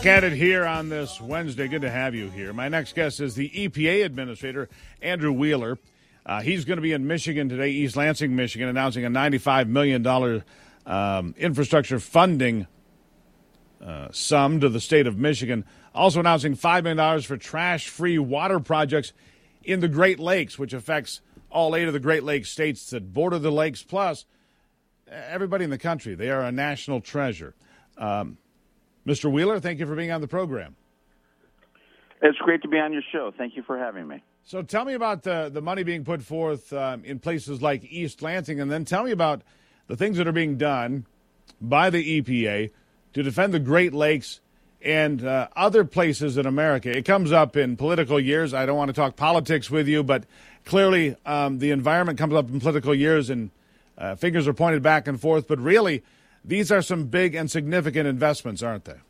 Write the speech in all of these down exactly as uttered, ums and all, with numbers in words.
Back at it here on this Wednesday. Good to have you here. My next guest is the E P A Administrator, Andrew Wheeler. Uh, he's going to be in Michigan today, East Lansing, Michigan, announcing a ninety-five million dollars um, infrastructure funding uh, sum to the state of Michigan. Also announcing five million dollars for trash-free water projects in the Great Lakes, which affects all eight of the Great Lakes states that border the lakes, plus everybody in the country. They are a national treasure. Um, Mister Wheeler, thank you for being on the program. It's great to be on your show. Thank you for having me. So tell me about the, the money being put forth um, in places like East Lansing, and then tell me about the things that are being done by the E P A to defend the Great Lakes and uh, other places in America. It comes up in political years. I don't want to talk politics with you, but clearly um, the environment comes up in political years, and uh, fingers are pointed back and forth. But really, these are some big and significant investments, aren't they?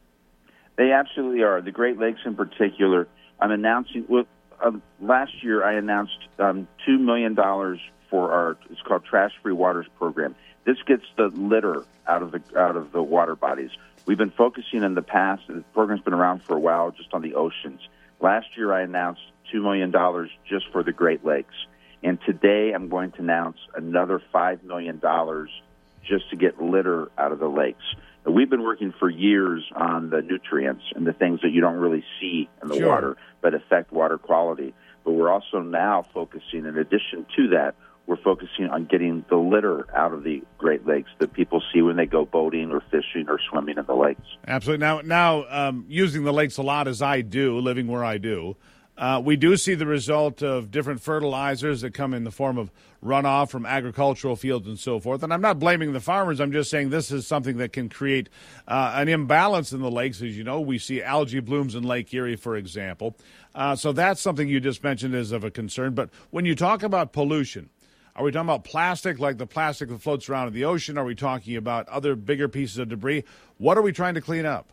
They absolutely are. The Great Lakes in particular. I'm announcing, well, uh, last year I announced um, two million dollars for our, it's called Trash Free Waters program. This gets the litter out of the out of the water bodies. We've been focusing in the past, and the program's been around for a while, just on the oceans. Last year I announced two million dollars just for the Great Lakes. And today I'm going to announce another five million dollars just to get litter out of the lakes. And we've been working for years on the nutrients and the things that you don't really see in the Sure. water but affect water quality. But we're also now focusing, in addition to that, we're focusing on getting the litter out of the Great Lakes that people see when they go boating or fishing or swimming in the lakes. Absolutely. Now, now um, using the lakes a lot as I do, living where I do, Uh, we do see the result of different fertilizers that come in the form of runoff from agricultural fields and so forth. And I'm not blaming the farmers. I'm just saying this is something that can create uh, an imbalance in the lakes. As you know, we see algae blooms in Lake Erie, for example. Uh, so that's something you just mentioned is of a concern. But when you talk about pollution, are we talking about plastic, like the plastic that floats around in the ocean? Are we talking about other bigger pieces of debris? What are we trying to clean up?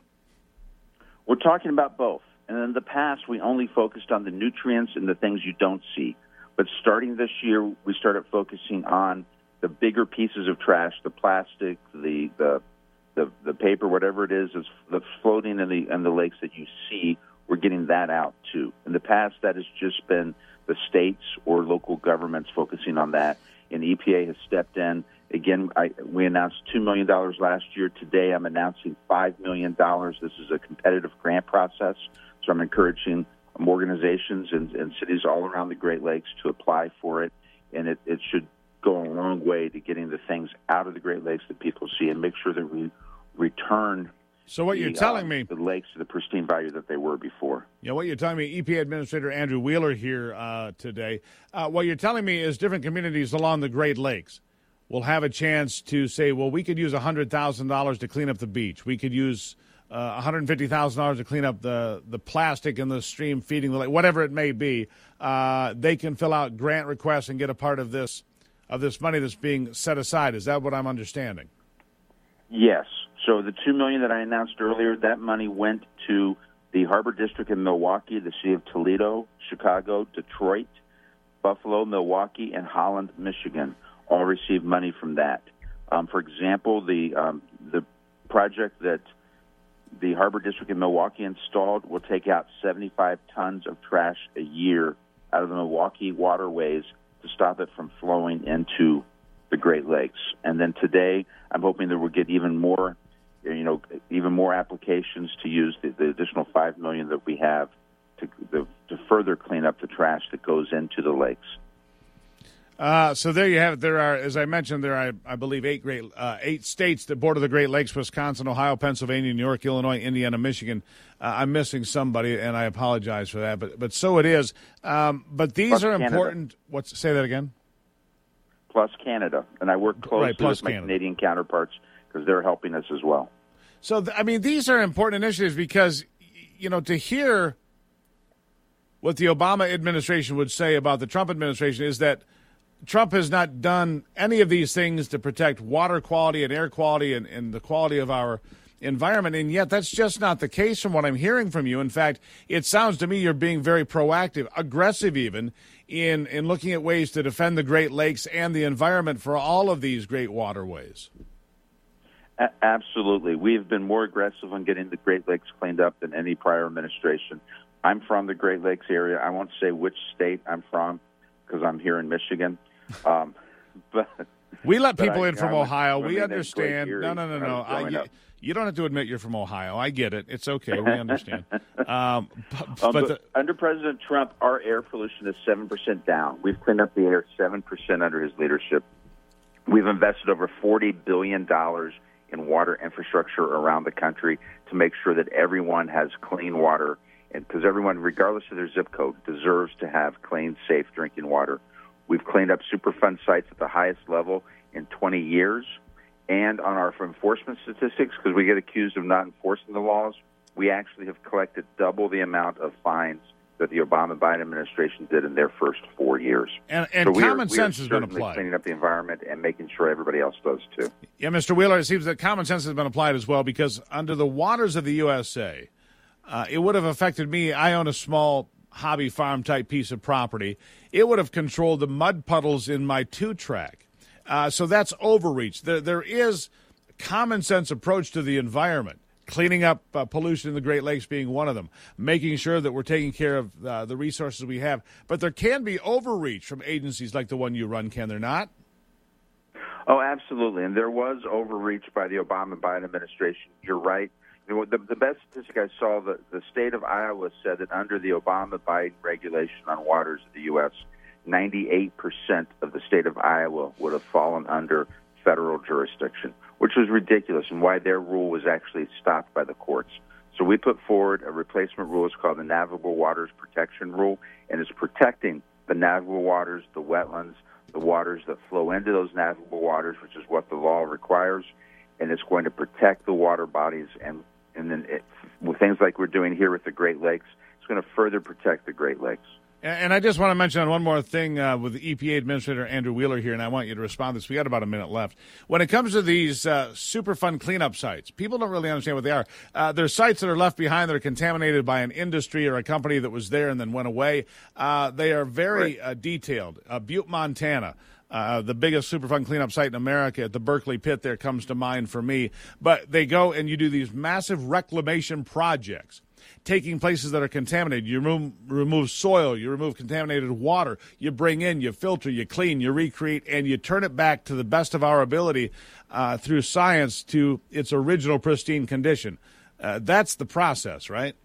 We're talking about both. And in the past, we only focused on the nutrients and the things you don't see. But starting this year, we started focusing on the bigger pieces of trash, the plastic, the the the, the paper, whatever it is, is that's floating in the in the lakes that you see. We're getting that out too. In the past, that has just been the states or local governments focusing on that, and E P A has stepped in. Again, I, we announced two million dollars last year. Today, I'm announcing five million dollars. This is a competitive grant process. So I'm encouraging organizations and, and cities all around the Great Lakes to apply for it, and it, it should go a long way to getting the things out of the Great Lakes that people see and make sure that we return So what the, you're telling uh, me, the lakes to the pristine value that they were before. Yeah, what you're telling me, E P A Administrator Andrew Wheeler here uh, today, uh, what you're telling me is different communities along the Great Lakes will have a chance to say, well, we could use one hundred thousand dollars to clean up the beach. We could use Uh, one hundred fifty thousand dollars to clean up the, the plastic in the stream feeding the lake, whatever it may be. Uh, they can fill out grant requests and get a part of this of this money that's being set aside. Is that what I'm understanding? Yes. So the two million dollars that I announced earlier, that money went to the Harbor District in Milwaukee, the city of Toledo, Chicago, Detroit, Buffalo, Milwaukee, and Holland, Michigan. All received money from that. Um, for example, the um, the project that the Harbor District in Milwaukee installed will take out seventy-five tons of trash a year out of the Milwaukee waterways to stop it from flowing into the Great Lakes. And then today, I'm hoping that we'll get even more, you know, even more applications to use the, the additional five million dollars that we have to, the, to further clean up the trash that goes into the lakes. Uh, so there you have it. There are, as I mentioned, there are, I believe, eight great uh, eight states that border the Great Lakes: Wisconsin, Ohio, Pennsylvania, New York, Illinois, Indiana, Michigan. Uh, I'm missing somebody, and I apologize for that, but but so it is. Um, but these Plus are Canada. important. What's say that again? Plus Canada, and I work closely Right, plus with my Canada. Canadian counterparts because they're helping us as well. So th- I mean, these are important initiatives because, you know, to hear what the Obama administration would say about the Trump administration is that Trump has not done any of these things to protect water quality and air quality and, and the quality of our environment, and yet that's just not the case from what I'm hearing from you. In fact, it sounds to me you're being very proactive, aggressive even, in, in looking at ways to defend the Great Lakes and the environment for all of these great waterways. A- absolutely. We've been more aggressive on getting the Great Lakes cleaned up than any prior administration. I'm from the Great Lakes area. I won't say which state I'm from because I'm here in Michigan. Um, but we let people I, in from I Ohio. was, We understand. No, no, no, no. I, you, you don't have to admit you're from Ohio. I get it. It's okay. We understand. um, but, um, but the, under President Trump, our air pollution is seven percent down. We've cleaned up the air seven percent under his leadership. We've invested over forty billion dollars in water infrastructure around the country to make sure that everyone has clean water, and because everyone, regardless of their zip code, deserves to have clean, safe drinking water. We've cleaned up Superfund sites at the highest level in twenty years. And on our enforcement statistics, because we get accused of not enforcing the laws, we actually have collected double the amount of fines that the Obama-Biden administration did in their first four years. And, and so common are, sense has been certainly applied. Cleaning up the environment and making sure everybody else does too. Yeah, Mister Wheeler, it seems that common sense has been applied as well, because under the waters of the U S A, uh, it would have affected me. I own a small hobby farm type piece of property. It would have controlled the mud puddles in my two track. Uh, so that's overreach. There, there is common sense approach to the environment. Cleaning up uh, pollution in the Great Lakes being one of them, making sure that we're taking care of uh, the resources we have. But there can be overreach from agencies like the one you run, can there not? Oh, absolutely. And there was overreach by the Obama-Biden administration. You're right. You know, the, the best statistic I saw, the, the state of Iowa said that under the Obama-Biden regulation on waters of the U S, ninety-eight percent of the state of Iowa would have fallen under federal jurisdiction, which was ridiculous, and why their rule was actually stopped by the courts. So we put forward a replacement rule. It's called the Navigable Waters Protection Rule, and it's protecting the navigable waters, the wetlands, the waters that flow into those navigable waters, which is what the law requires, and it's going to protect the water bodies. And, and then it, with things like we're doing here with the Great Lakes, it's going to further protect the Great Lakes. And I just want to mention one more thing uh, with the E P A Administrator Andrew Wheeler here, and I want you to respond to this. We got about a minute left. When it comes to these uh, Superfund cleanup sites, people don't really understand what they are. Uh, they're sites that are left behind that are contaminated by an industry or a company that was there and then went away. Uh, they are very uh, detailed. Uh, Butte, Montana. Uh, the biggest Superfund cleanup site in America at the Berkeley Pit there comes to mind for me. But they go and you do these massive reclamation projects, taking places that are contaminated. You remove, remove soil, you remove contaminated water, you bring in, you filter, you clean, you recreate, and you turn it back to the best of our ability uh, through science to its original pristine condition. Uh, that's the process, right?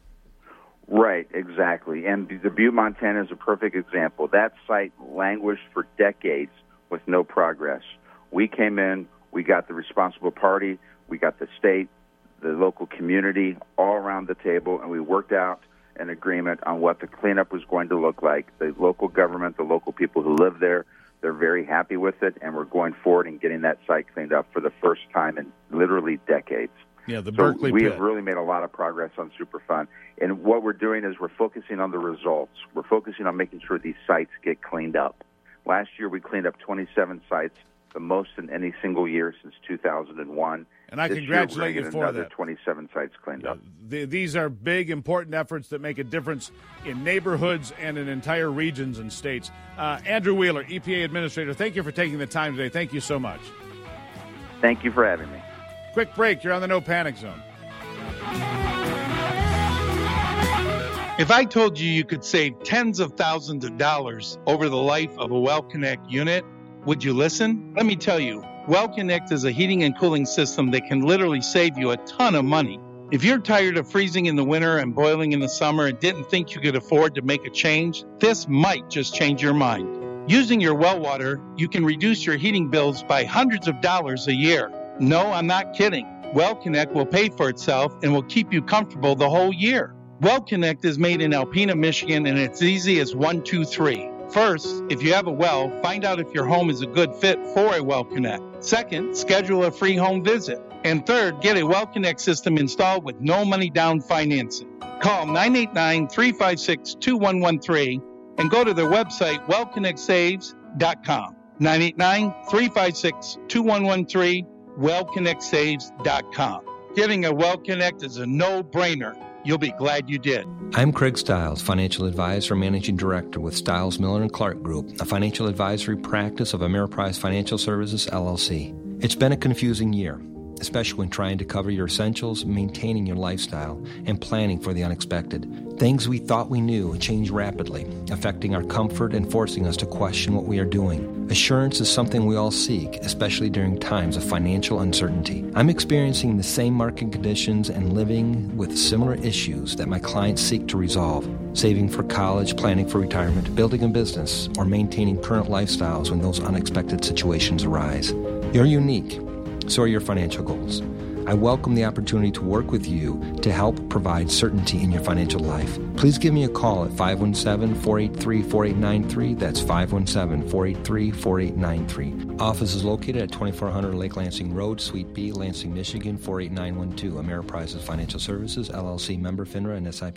Right, exactly. And the Butte, Montana is a perfect example. That site languished for decades with no progress. We came in, we got the responsible party, we got the state, the local community all around the table, and we worked out an agreement on what the cleanup was going to look like. The local government, the local people who live there, they're very happy with it, and we're going forward and getting that site cleaned up for the first time in literally decades. Yeah, the so Berkeley we Pit. have really made a lot of progress on Superfund. And what we're doing is we're focusing on the results. We're focusing on making sure these sites get cleaned up. Last year we cleaned up twenty-seven sites, the most in any single year since two thousand one. And I this congratulate year, you for another that. twenty-seven sites cleaned yeah, up. The, these are big, important efforts that make a difference in neighborhoods and in entire regions and states. Uh, Andrew Wheeler, E P A Administrator, thank you for taking the time today. Thank you so much. Thank you for having me. Quick break. You're on the No Panic Zone. If I told you you could save tens of thousands of dollars over the life of a WellConnect unit, would you listen? Let me tell you, WellConnect is a heating and cooling system that can literally save you a ton of money. If you're tired of freezing in the winter and boiling in the summer and didn't think you could afford to make a change, this might just change your mind. Using your well water, you can reduce your heating bills by hundreds of dollars a year. No, I'm not kidding. WellConnect will pay for itself and will keep you comfortable the whole year. WellConnect is made in Alpena, Michigan, and it's easy as one, two, three. First, if you have a well, find out if your home is a good fit for a WellConnect. Second, schedule a free home visit. And third, get a WellConnect system installed with no money down financing. Call nine eight nine, three five six, two one one three and go to their website, well connect saves dot com. nine eight nine, three five six, two one one three, well connect saves dot com. Getting a WellConnect is a no-brainer. You'll be glad you did. I'm Craig Stiles, Financial Advisor and Managing Director with Stiles, Miller and Clark Group, a financial advisory practice of Ameriprise Financial Services, L L C. It's been a confusing year. especially when trying to cover your essentials, maintaining your lifestyle, and planning for the unexpected. Things we thought we knew change rapidly, affecting our comfort and forcing us to question what we are doing. Assurance is something we all seek, especially during times of financial uncertainty. I'm experiencing the same market conditions and living with similar issues that my clients seek to resolve. Saving for college, planning for retirement, building a business, or maintaining current lifestyles when those unexpected situations arise. You're unique. So are your financial goals. I welcome the opportunity to work with you to help provide certainty in your financial life. Please give me a call at five one seven, four eight three, four eight nine three. That's five one seven, four eight three, four eight nine three. Office is located at twenty-four hundred Lake Lansing Road, Suite B, Lansing, Michigan, four eight nine one two. Ameriprise Financial Services, L L C, member FINRA and S I P C.